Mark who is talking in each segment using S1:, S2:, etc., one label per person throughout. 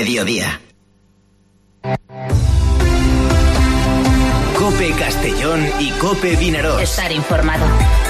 S1: mediodía. COPE Castellón y COPE Vinaròs.
S2: Estar informado.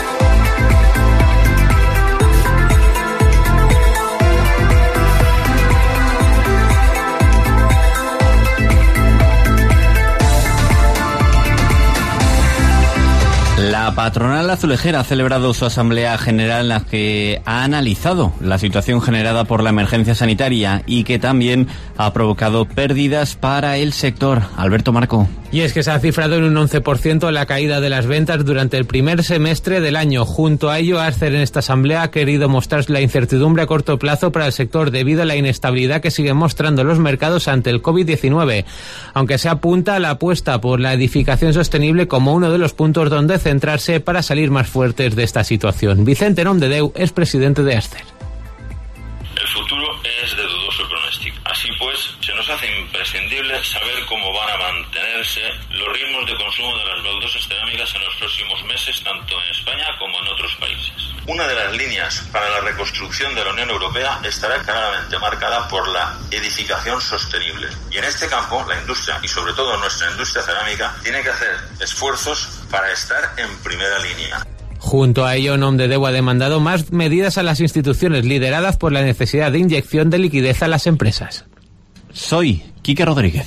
S3: La patronal azulejera ha celebrado su asamblea general en la que ha analizado la situación generada por la emergencia sanitaria y que también ha provocado pérdidas para el sector. Alberto Marco.
S4: Y es que se ha cifrado en un 11% la caída de las ventas durante el primer semestre del año. Junto a ello, Ascer en esta asamblea ha querido mostrar la incertidumbre a corto plazo para el sector debido a la inestabilidad que siguen mostrando los mercados ante el COVID-19, aunque se apunta a la apuesta por la edificación sostenible como uno de los puntos donde centrarse para salir más fuertes de esta situación. Vicente Nomdedeu es presidente de Ascer.
S5: El futuro es de dudoso pronóstico. Así pues, se nos hace imprescindible saber cómo van a mantenerse los ritmos de consumo de las baldosas cerámicas en los próximos meses, tanto en España como en otros países. Una de las líneas para la reconstrucción de la Unión Europea estará claramente marcada por la edificación sostenible. Y en este campo, la industria, y sobre todo nuestra industria cerámica, tiene que hacer esfuerzos para estar en primera línea.
S4: Junto a ello, Nomdedeu ha demandado más medidas a las instituciones lideradas por la necesidad de inyección de liquidez a las empresas.
S3: Soy Quique Rodríguez.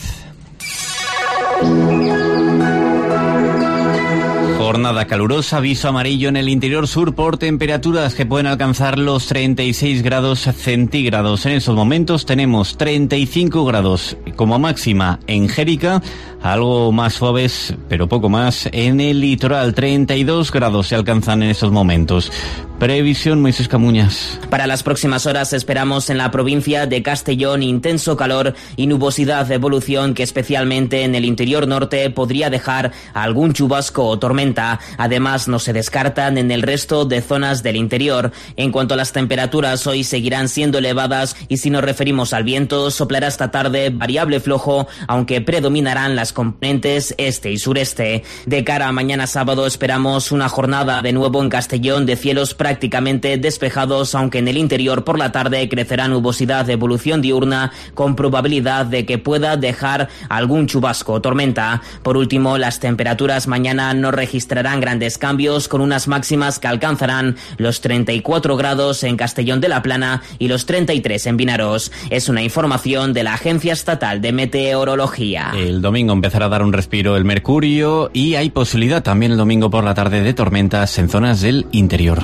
S3: Jornada calurosa, aviso amarillo en el interior sur por temperaturas que pueden alcanzar los 36 grados centígrados. En estos momentos tenemos 35 grados como máxima en Jérica, algo más suaves, pero poco más en el litoral. 32 grados se alcanzan en estos momentos. Previsión, Moisés Camuñas.
S6: Para las próximas horas esperamos en la provincia de Castellón intenso calor y nubosidad de evolución que especialmente en el interior norte podría dejar algún chubasco o tormenta. Además, no se descartan en el resto de zonas del interior. En cuanto a las temperaturas, hoy seguirán siendo elevadas y si nos referimos al viento, soplará esta tarde variable flojo, aunque predominarán las componentes este y sureste. De cara a mañana sábado esperamos una jornada de nuevo en Castellón de cielos prácticamente despejados, aunque en el interior por la tarde crecerá nubosidad de evolución diurna con probabilidad de que pueda dejar algún chubasco o tormenta. Por último, las temperaturas mañana no registrarán grandes cambios, con unas máximas que alcanzarán los 34 grados en Castellón de la Plana y los 33 en Vinaròs. Es una información de la Agencia Estatal de Meteorología.
S3: El domingo empezará a dar un respiro el mercurio y hay posibilidad también el domingo por la tarde de tormentas en zonas del interior.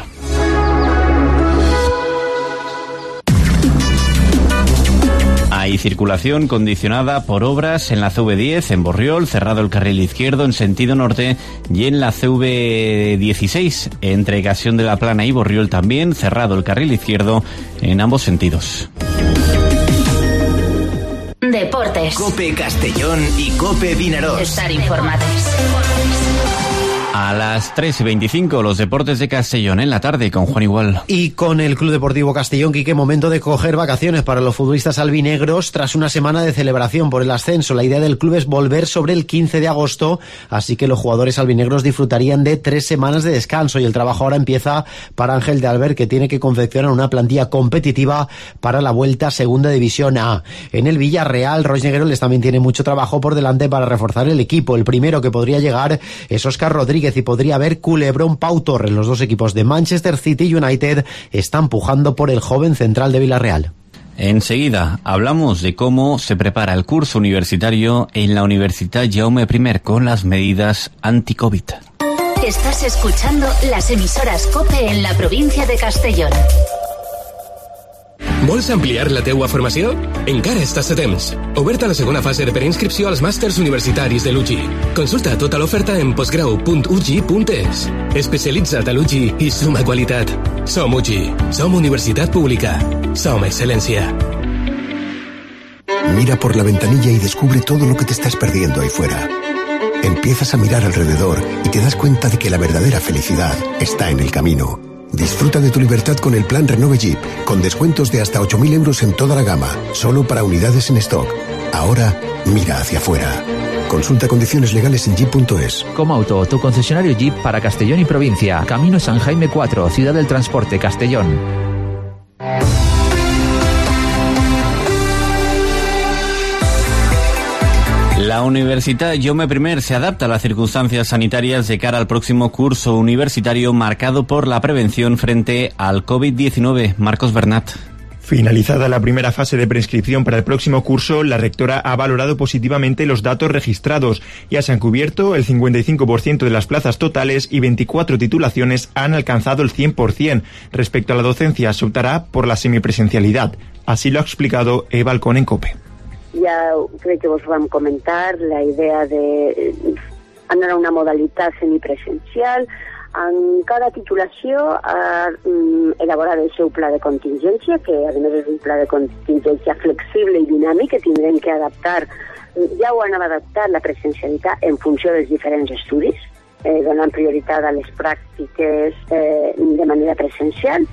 S3: Hay circulación condicionada por obras en la CV10 en Borriol, cerrado el carril izquierdo en sentido norte, y en la CV16 entre Gasión de la Plana y Borriol también, cerrado el carril izquierdo en ambos sentidos.
S2: Deportes.
S1: COPE Castellón y COPE Vinaròs.
S2: Estar informados.
S3: A las 3:25, los deportes de Castellón en la tarde con Juan Igual.
S7: Y con el Club Deportivo Castellón, Quique, momento de coger vacaciones para los futbolistas albinegros tras una semana de celebración por el ascenso. La idea del club es volver sobre el 15 de agosto, así que los jugadores albinegros disfrutarían de 3 semanas de descanso y el trabajo ahora empieza para Ángel de Albert, que tiene que confeccionar una plantilla competitiva para la vuelta a Segunda División A. En el Villarreal, Roy Negueroles también tiene mucho trabajo por delante para reforzar el equipo. El primero que podría llegar es Óscar Rodríguez y podría haber Culebrón Pau Torres. Los dos equipos de Manchester City y United están pujando por el joven central de Villarreal.
S3: Enseguida hablamos de cómo se prepara el curso universitario en la Universitat Jaume I con las medidas anti-COVID.
S2: Estás escuchando las emisoras COPE en la provincia de Castellón.
S8: Vols ampliar la teua formació? Encara estàs a temps. Oberta la segona fase de preinscripció als màsters universitaris de l'UGI. Consulta tota l'oferta en postgrau.ugi.es. Especialitza't a l'UGI i suma qualitat. Som UGI. Som universitat pública. Som excelencia.
S9: Mira por la ventanilla y descubre todo lo que te estás perdiendo ahí fuera. Empiezas a mirar alrededor y te das cuenta de que la verdadera felicidad está en el camino. Disfruta de tu libertad con el plan Renove Jeep, con descuentos de hasta 8.000 euros en toda la gama, solo para unidades en stock. Ahora, mira hacia afuera. Consulta condiciones legales en jeep.es.
S10: Comauto, tu concesionario Jeep para Castellón y provincia. Camino San Jaime 4, Ciudad del Transporte, Castellón.
S3: La Universitat Jaume I se adapta a las circunstancias sanitarias de cara al próximo curso universitario marcado por la prevención frente al COVID-19. Marcos Bernat.
S11: Finalizada la primera fase de prescripción para el próximo curso, la rectora ha valorado positivamente los datos registrados. Ya se han cubierto el 55% de las plazas totales y 24 titulaciones han alcanzado el 100%. Respecto a la docencia, se optará por la semipresencialidad. Así lo ha explicado Eva Alcón en COPE.
S12: Ja crec que vos vam comentar la idea de anar a una modalitat semipresencial. En cada titulació ha elaborat el seu pla de contingència, que a més és un pla de contingència flexible i dinàmic que tindrem que adaptar. Ja ho han adaptat la presencialitat en funció dels diferents estudis, donant prioritat a les pràctiques de manera presencial.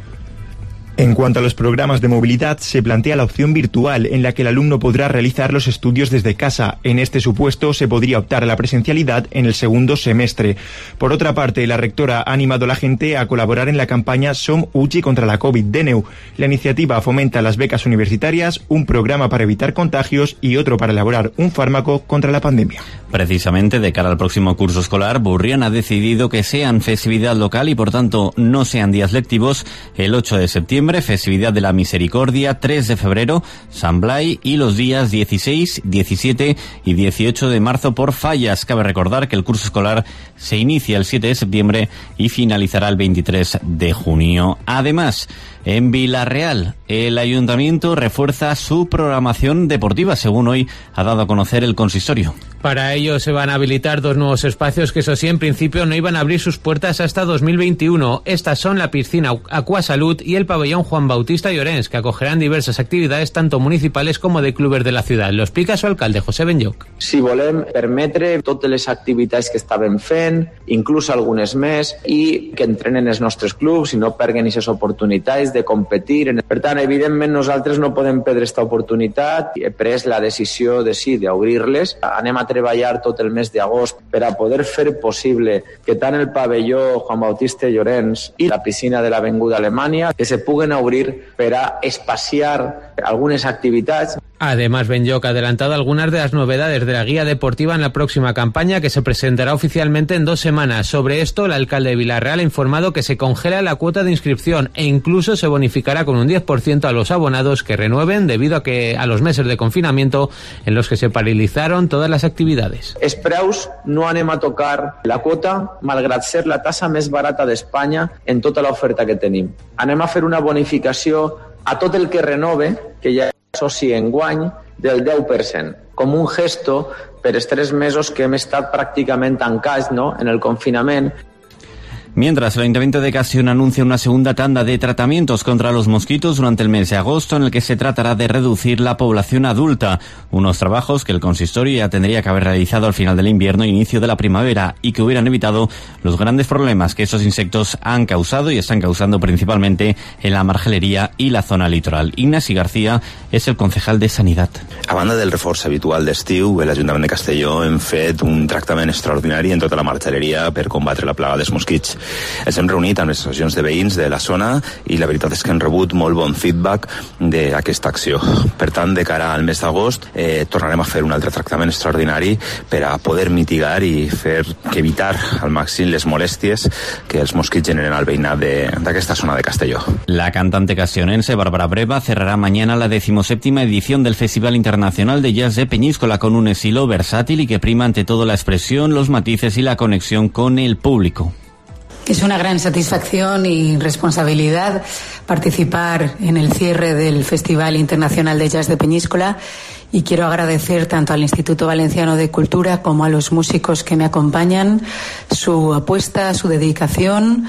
S11: En cuanto a los programas de movilidad, se plantea la opción virtual, en la que el alumno podrá realizar los estudios desde casa. En este supuesto, se podría optar a la presencialidad en el segundo semestre. Por otra parte, la rectora ha animado a la gente a colaborar en la campaña Som UGI contra la COVID-19. La iniciativa fomenta las becas universitarias, un programa para evitar contagios y otro para elaborar un fármaco contra la pandemia.
S3: Precisamente de cara al próximo curso escolar, Burrián ha decidido que sean festividad local y por tanto no sean días lectivos el 8 de septiembre, festividad de la Misericordia, 3 de febrero, San Blai y los días 16, 17 y 18 de marzo por fallas. Cabe recordar que el curso escolar se inicia el 7 de septiembre y finalizará el 23 de junio. Además, en Villarreal, el ayuntamiento refuerza su programación deportiva, según hoy ha dado a conocer el consistorio.
S4: Para ello se van a habilitar 2 nuevos espacios que, eso sí, en principio no iban a abrir sus puertas hasta 2021. Estas son la piscina Aquasalud y el pabellón Juan Bautista Llorens, que acogerán diversas actividades tanto municipales como de clubes de la ciudad. Lo explica su alcalde, José Benlloc.
S13: Si volem permetre totes les activitats que estaven fent, inclús algunes més, i que entrenen els nostres clubs i no perguen aquestes oportunitats de competir. Per tant, evidentment, nosaltres no podem perdre aquesta oportunitat. He pres la decisió de sí, d'obrir-les. Anem a treballar tot el mes d'agost per a poder fer possible que tant el pavelló Juan Bautista Llorens i la piscina de l'Avinguda Alemanya que se puguen obrir per a espaciar algunes activitats.
S4: Además, Benlloc ha adelantado algunas de las novedades de la guía deportiva en la próxima campaña, que se presentará oficialmente en 2 semanas. Sobre esto, el alcalde de Villarreal ha informado que se congela la cuota de inscripción e incluso se bonificará con un 10% a los abonados que renueven debido a los meses de confinamiento en los que se paralizaron todas las actividades.
S13: Els preus no anem a tocar la quota, malgrat ser la tassa més barata d'Espanya en tota l'oferta que tenim. Anem a fer una bonificació a tot el que renove, que ja soci enguany, del 10%, com un gesto per els 3 mesos que hem estat pràcticament tancats, ¿no?, en el confinament.
S3: Mientras, el Ayuntamiento de Castellón anuncia una segunda tanda de tratamientos contra los mosquitos durante el mes de agosto, en el que se tratará de reducir la población adulta. Unos trabajos que el consistorio ya tendría que haber realizado al final del invierno e inicio de la primavera y que hubieran evitado los grandes problemas que esos insectos han causado y están causando principalmente en la margelería y la zona litoral. Ignasi García es el concejal de Sanidad.
S14: A banda del reforç habitual d'estiu, l'Ajuntament de Castelló hem fet un tractament extraordinari en tota la margeleria per combatre la plaga dels mosquits. Ens hem reunit amb les associacions de veïns de la zona i la veritat és que hem rebut molt bon feedback d'aquesta acció. Per tant, de cara al mes d'agost, tornarem a fer un altre tractament extraordinari per a poder mitigar i fer que evitar al màxim les molèsties que els mosquits generen al veïnat d'aquesta zona de Castelló.
S3: La cantante castellonense Bárbara Breva cerrará mañana la 17ª edición del Festival Internacional de Jazz de Peñíscola con un estilo versátil y que prima ante todo la expresión, los matices y la conexión con el público.
S15: Es una gran satisfacción y responsabilidad participar en el cierre del Festival Internacional de Jazz de Peñíscola y quiero agradecer tanto al Instituto Valenciano de Cultura como a los músicos que me acompañan su apuesta, su dedicación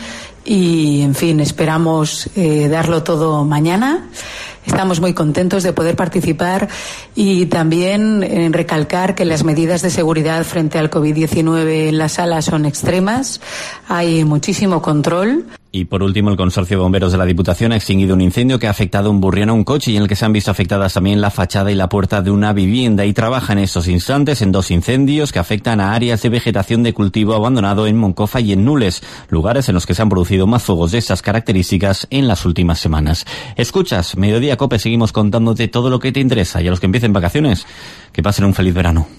S15: y, en fin, esperamos darlo todo mañana. Estamos muy contentos de poder participar y también recalcar que las medidas de seguridad frente al COVID-19 en la sala son extremas. Hay muchísimo control.
S3: Y por último, el Consorcio de Bomberos de la Diputación ha extinguido un incendio que ha afectado en Burriana un coche y en el que se han visto afectadas también la fachada y la puerta de una vivienda. Y trabaja en estos instantes en 2 incendios que afectan a áreas de vegetación de cultivo abandonado en Moncofa y en Nules, lugares en los que se han producido más fuegos de estas características en las últimas semanas. Escuchas Mediodía Cope, seguimos contándote todo lo que te interesa y a los que empiecen vacaciones, que pasen un feliz verano.